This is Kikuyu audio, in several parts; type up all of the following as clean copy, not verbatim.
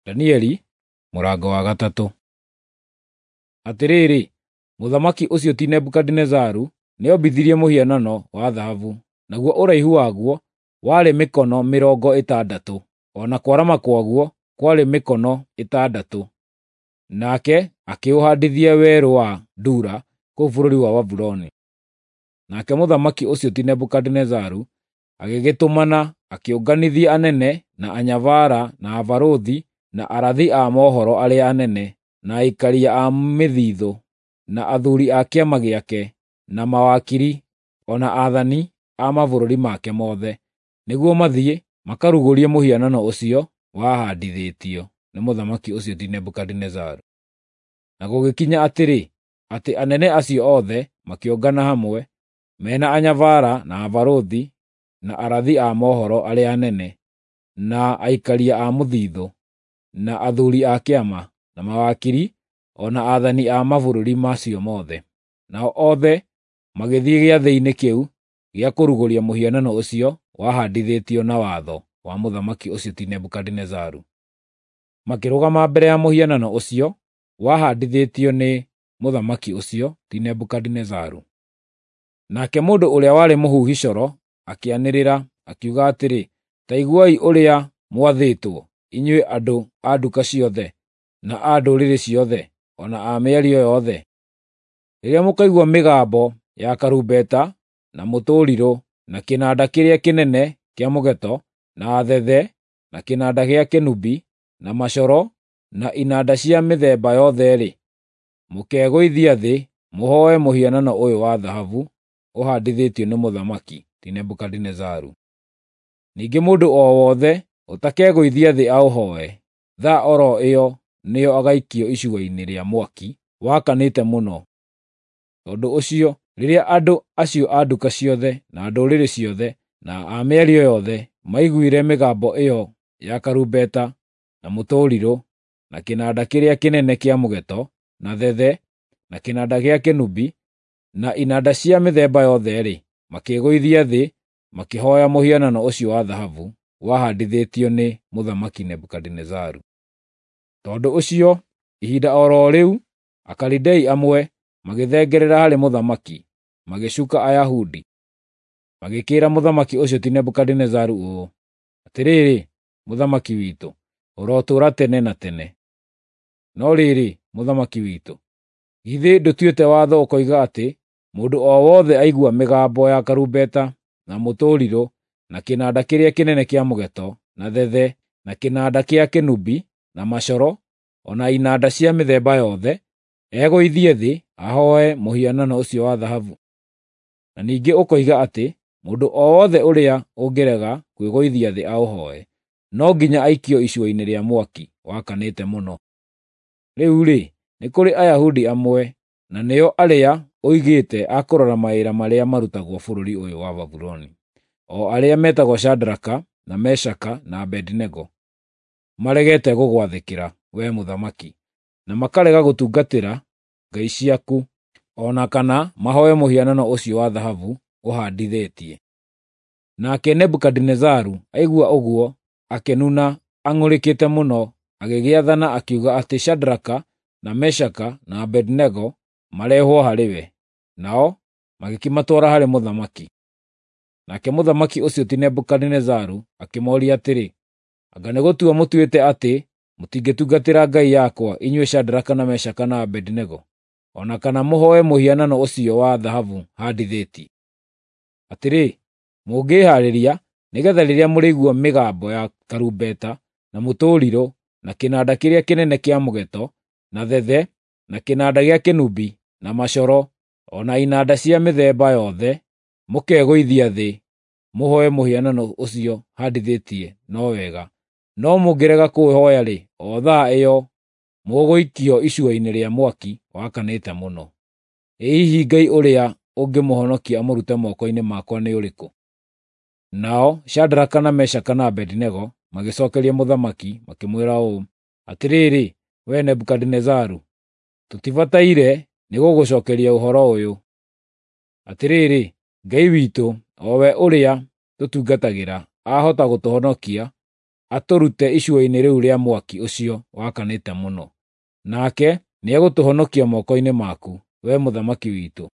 Danieli mũrango wa gatatũ. Atĩrĩrĩ, mũthamaki ũcio ti Nebukadinezaru nĩombithirie mũhianano wa thahabu, naguo ũraihu waguo warĩ mĩkono 60, o na kwarama kwaguo kwarĩ mĩkono 6. Nake akĩũhandithia werũ wa Dura kũu bũrũri wa Babuloni. Nake mũthamaki ũcio ti Nebukadinezaru agĩgĩtũmana akĩũnganithia anene na anyabara na abarũthi na arathi a mohoro arĩa anene na aikaria a mĩthithũ na athuuri a kĩama gĩake na mawakiri o na aathani a mabũrũri make mothe, nĩguo mathiĩ makarugũrie mũhianano ũcio wahandithĩtio nĩ mũthamaki ũcio ti Nebukadinezaru. Na gũgĩkinya atĩ anene acio othe makĩũngana hamwe, mena anyabara na abarũthi na arathi a mohoro arĩa anene na aikaria a mũthithũ na athuuri a kĩama na mawakiri o na aathani a mabũrũri macio mothe. Nao othe magĩthiĩ gĩathĩ-inĩ kĩu gĩa kũrugũria mũhianano ũcio wahandithĩtio na watho wa mũthamaki ũcio ti Nebukadinezaru. Makĩrũgama mbere ya mũhianano ũcio wahandithĩtio nĩ mũthamaki ũcio ti Nebukadinezaru. Nake mũndũ ũrĩa warĩ mũhuhi coro akĩanĩrĩra, akiuga atĩrĩ, ta iguai ũrĩa mwathĩtwo, inyuĩ andũ a nduka ciothe, na a ndũrĩrĩ ciothe, o na a mĩario yothe. Rĩrĩa mũkaigua mĩgambo ya karumbeta, na mũtũrirũ, na kĩnanda kĩrĩa kĩnene kĩa mũgeto, na thethe, na kĩnanda gĩa kĩnumbi, na macoro, na inanda cia mĩthemba yothe-rĩ, mũkegũithia thĩ, mũhooe mũhianano ũyũ wa thahabu ũhandithĩtio nĩ mũthamaki ti Nebukadinezaru. Ningĩ mũndũ o wothe ũtakegũithia thĩ aũhooe, thaa o ro ĩyo nĩyo agaikio icua-inĩ rĩa mwaki wakanĩte mũno. Tondũ ũcio, rĩrĩa andũ acio a nduka ciothe na ndũrĩrĩ ciothe na a mĩario yothe maiguire mĩgambo ĩyo ya karumbeta na mũtũrirũ na kĩnanda kĩrĩa kĩnene kĩa mũgeto na thethe na kĩnanda gĩa kĩnumbi na inanda cia mĩthemba yothe-rĩ, makĩĩgũithia thĩ, makĩhooya mũhianano ũcio wa thahabu wahandithĩtio nĩ mũthamaki Nebukadinezaru. Tondũ ũcio, ihinda o ro rĩu, Akalidei amwe magĩthengerera harĩ mũthamaki, magĩcuka Ayahudi. Magĩkĩĩra mũthamaki ũcio ti Nebukadinezaru ũũ, atĩrĩrĩ, mũthamaki witũ, ũrotũũra tene na tene. No rĩrĩ, mũthamaki witũ, githĩ ndũtuĩte watho ũkoiga atĩ mũndũ o wothe aigua mĩgambo ya karumbeta na mũtũrirũ na kĩnanda kĩrĩa kĩnene kĩa mũgeto na thethe na kĩnanda kĩa kĩnumbi na macoro o na inanda cia mĩthemba yothe, egũithie thĩ ahooe mũhianano ũcio wa thahabu? Na ningĩ ũkoiga atĩ mũndũ o wothe ũrĩa ũngĩrega kwĩgũithia thĩ aũhooe, no nginya aikio icua-inĩ rĩa mwaki wakanĩte mũno. Rĩu-rĩ, nĩ kũrĩ Ayahudi amwe, na nĩo arĩa ũigĩte a kũrora mawĩra marĩa marutagwo bũrũri ũyũ wa Babuloni, o arĩa metagwo Shadraka na Meshaka na Abedinego, maregete gũgwathĩkĩra, wee mũthamaki, na makarega gũtungatĩra ngai ciaku, o na kana mahooe mũhianano ũcio wa thahabu ũhandithĩtie. Nake Nebukadinezaru aigua ũguo, akĩnuna ang'ũrĩkĩte mũno, agĩgĩathana akiuga atĩ Shadraka na Meshaka na Abedinego marehwo harĩ we, nao magĩkĩmatwara harĩ mũthamaki. Nake mũthamaki ũcio ti Nebukadinezaru akĩmooria atĩrĩ, anga nĩgũtua mũtuĩte atĩ mũtingĩtungatĩra ngai yakwa, inyuĩ Shadraka na Meshaka na Abedinego, o na kana mũhooe mũhianano ũcio wa thahabu handithĩtie? Atĩrĩ, mũngĩĩhaarĩria nĩgeetha rĩrĩa mũrĩigua mĩgambo ya karumbeta na mũtũrirũ na kĩnanda kĩrĩa kĩnene kĩa mũgeto na thethe na kĩnanda gĩa kĩnumbi na macoro o na inanda cia mĩthemba yothe, mũkegũithia thĩ mũhooe mũhianano ũcio handithĩtie, no wega. No mũngĩrega kũũhooya-rĩ, o thaa ĩyo mũgũikio icua-inĩ rĩa mwaki wakanĩte mũno. Ĩ hihi Ngai ũrĩa ũngĩmũhonokia amũrute moko-inĩ makwa nĩ ũrĩkũ? Nao Shadraka na Meshaka na Abedinego magĩcookeria mũthamaki, makĩmwĩra ũũ, atĩrĩrĩ, wee Nebukadinezaru, tũtibataire nĩ gũgũcookeria ũhoro ũyũ. Atĩrĩrĩ, Ngai witũ, o we ũrĩa tũtungatagĩra, ahota gũtũhonokia, atũrute icua-inĩ rĩu rĩa mwaki ũcio wakanĩte mũno. Nake nĩegũtũhonokia moko-inĩ maku, wee mũthamaki witũ.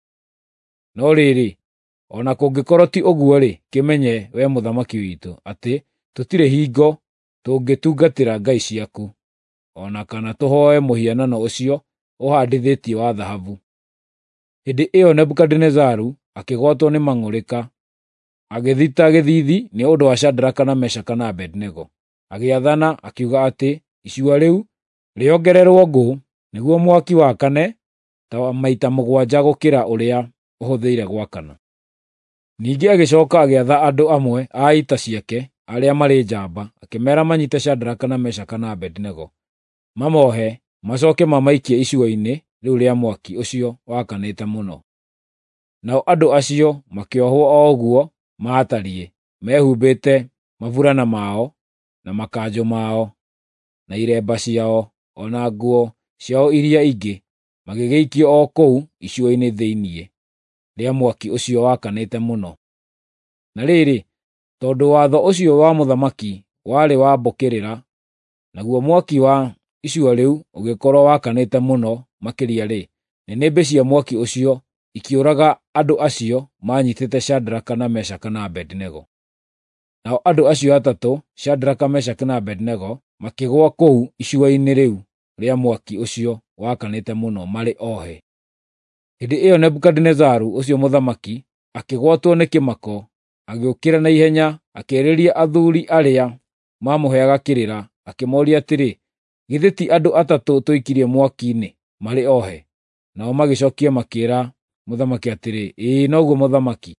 No rĩrĩ, o na kũngĩkorwo ti ũguo-rĩ, kĩmenye wee mũthamaki witũ, atĩ tũtirĩ hingo tũngĩtungatĩra ngai ciaku, o na kana tũhooe mũhianano ũcio ũhandithĩtio wa thahabu. Hĩndĩ ĩyo Nebukadinezaru akĩgwatwo nĩ mang'ũrĩka, agĩthita gĩthiithi nĩ ũndũ wa Shadaraka na Meshaka na Abedinego. Agĩathana akiuga atĩ icua rĩu rĩongererwo ngũ, nĩguo mwaki wakane ta maita 7 gũkĩra ũrĩa ũhũthĩire gwakana. Ningĩ agĩcooka agĩatha andũ amwe a ita ciake arĩa marĩ njamba, akĩmeera manyiite Shadaraka na Meshaka na Abedinego, mamohe, macooke mamaikie icua-inĩ rĩu rĩa mwaki ũcio wakanĩte mũno. Nao andũ acio makĩohwo o ũguo maatariĩ, mehumbĩte maburana mao na makanjũ mao na iremba ciao, o na nguo ciao iria ingĩ, magĩgĩikio o kũu icua-inĩ thĩinĩ rĩa mwaki ũcio wakanĩte mũno. Na rĩrĩ, tondũ watho ũcio wa mũthamaki warĩ wa mbũkĩrĩra, naguo mwaki wa icua rĩu ũgĩkorwo wakanĩte mũno makĩria-rĩ, nĩnĩmbĩ cia mwaki ũcio ikĩũraga andũ acio manyiitĩte Shadaraka na Meshaka na Abedinego. Nao andũ acio atatũ, Shadaraka, Meshaki na Abedinego, makĩgũa kũu icua-inĩ rĩu rĩa mwaki ũcio wakanĩte mũno marĩ ohe. Hĩndĩ ĩyo Nebukadinezaru ũcio mũthamaki akĩgwatwo nĩ kĩmako, agĩũkĩra na ihenya, akĩarĩria athuuri arĩa mamũheaga kĩrĩra, akĩmooria atĩrĩ, githĩ ti andũ atatũ tũikirie mwaki-inĩ marĩ ohe? Nao magĩcookia makĩĩra mũthamaki atĩrĩ, ĩĩ noguo mũthamaki.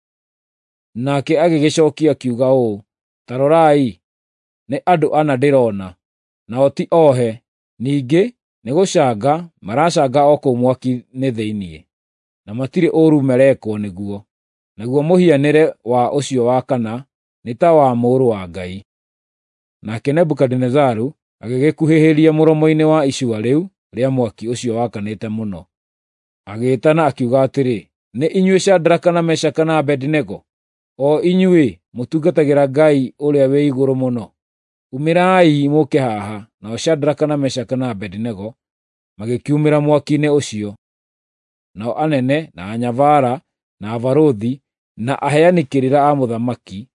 Nake agĩgĩcookia akiuga ũũ, ta rorai, nĩ andũ ana ndĩrona, nao ti ohe, ningĩ nĩ gũcanga maracanga o kũu mwaki-inĩ thĩinĩ, na matirĩ ũũru marekwo nĩguo. Naguo mũhianĩre wa ũcio wa kana nĩ ta wa mũrũ wa Ngai. Nake Nebukadinezaru agĩgĩkuhĩhĩria mũromo-inĩ wa icua rĩu rĩa mwaki ũcio wakanĩte mũno, agĩĩtana akiuga atĩrĩ, nĩ inyuĩ Shadaraka na Meshaka na Abedinego, o inyuĩ mũtungatagĩra Ngai ũrĩa wĩ igũrũ mũno, umĩrai mũũke haha. Nao Shadaraka na Meshaka na Abedinego magĩkiumĩra mwaki-inĩ ũcio. Nao anene na anyabara na abarũthi na aheani kĩrĩra a mũthamaki,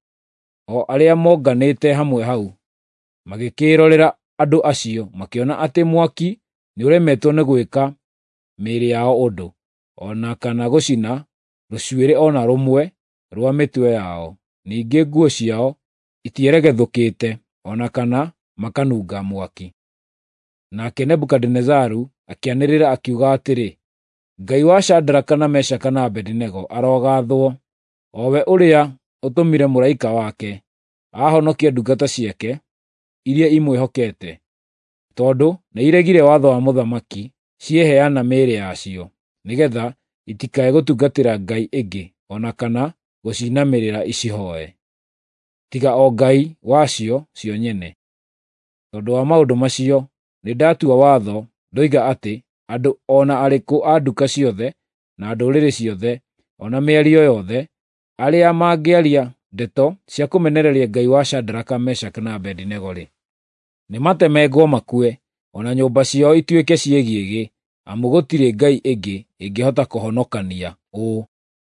o arĩa monganĩte hamwe hau, magĩkĩĩrorera andũ acio, makĩona atĩ mwaki nĩũremetwo nĩ gwĩka mĩĩrĩ yao ũndũ, o na kana gũcina rũcuĩrĩ o na rũmwe rwa mĩtwe yao. Ningĩ nguo ciao itieregethũkĩte, o na kana makanunga mwaki. Nake Nebukadinezaru akĩanĩrĩra akiuga atĩrĩ, Ngai wa Shadaraka na Meshaka na Abedinego arogaathwo, o we ũrĩa ũtũmire mũraika wake ahonokie ndungata ciake iria imwĩhokete, tondũ nĩiregire watho wa mũthamaki, cieheana mĩĩrĩ yacio, nĩgeetha itikae gũtungatĩra ngai ĩngĩ, o na kana gũcinamĩrĩra icihooe, tiga o Ngai wacio cio nyene. Tondũ wa maũndũ macio, nĩndatua watho, ndoiga atĩ andũ o na arĩkũ a nduka ciothe na ndũrĩrĩ ciothe, o na mĩario yothe, arĩa mangĩaria ndeto cia kũmenereria Ngai wa Shadaraka, Meshaki na Abedinego-rĩ, nĩmatemengwo makue, o na nyũmba ciao ituĩke ciĩgĩĩgĩ, amu gũtirĩ ngai ĩngĩ ĩngĩhota kũhonokania ũũ.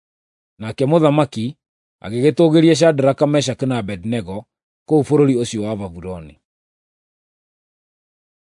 Nake mũthamaki agĩgĩtũũgĩria Shadaraka, Meshaki na Abedinego kũu bũrũri ũcio wa Babuloni.